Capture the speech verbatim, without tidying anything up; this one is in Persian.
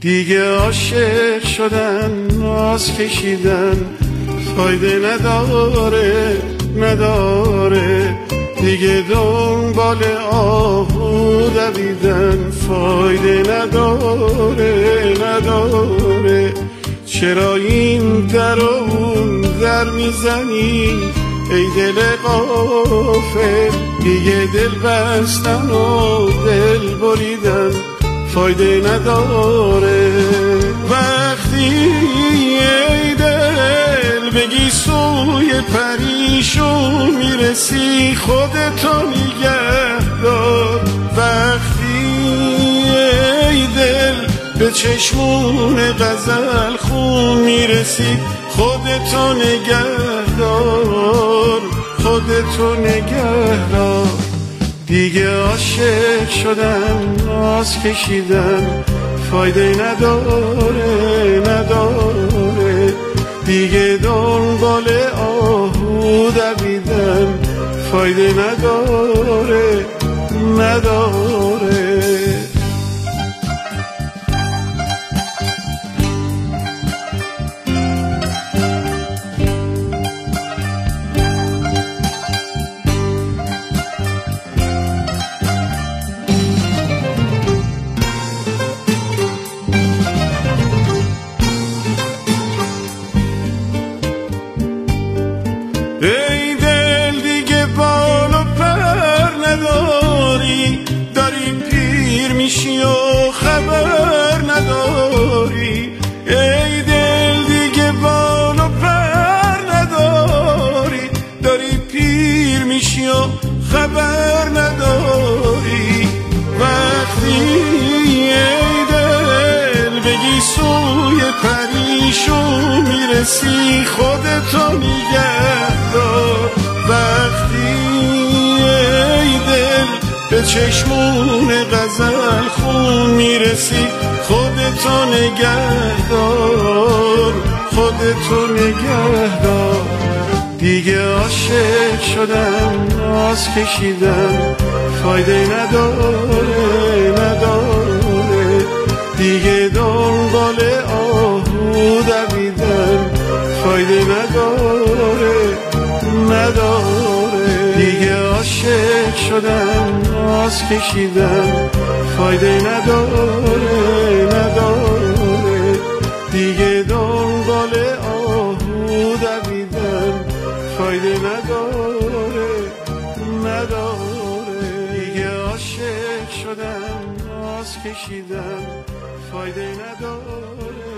دیگه عاشق شدن، ناز کشیدن فایده نداره نداره، دیگه دنبال آهو دویدن فایده نداره نداره. چرا این در و اون در میزنی ای دل غافل؟ دیگه دل بستن و دل بریدن فایده نداره. وقتی ای دل بگی سوی پریشون میرسی، خودتو نگه دار. وقتی ای دل به چشمون غزل خون میرسی، خودتو نگه دار خودتو نگه دار. دیگه عاشق شدن، ناز کشیدن فایده نداره نداره، دیگه دنبال آهو دویدن فایده نداره نداره. ای دل دیگه بال و پر نداری، داری پیر میشی و خبر نداری. ای دل دیگه بال و پر نداری، داری پیر میشی و خبر نداری. وقتی ای دل بگی سوی پریشون میرسی، خودتو نگه دار. وقتی ای دل به چشمون غزل خون میرسی، خودتو نگه دار خودتو نگه دار. دیگه عاشق شدن، ناز کشیدن فایده نداره نداره، دیگه دنبال آهو دویدن فایده نداره نداره. دیگه عاشق شدن، ناز کشیدن فایده نداره نداره، دیگه دنبال آهو دویدن فایده نداره نداره. دیگه عاشق شدن، ناز کشیدن فایده نداره